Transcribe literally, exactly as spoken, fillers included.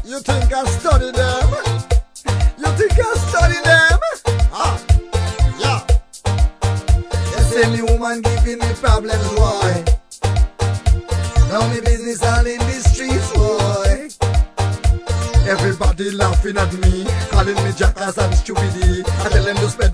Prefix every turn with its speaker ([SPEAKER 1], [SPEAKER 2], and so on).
[SPEAKER 1] You think I study them? You think I study them? Ah, yeah. You say me woman giving me problems, boy. Now me business all in the streets, boy. Everybody laughing at me, calling me jackass and stupidity. I tell them to spend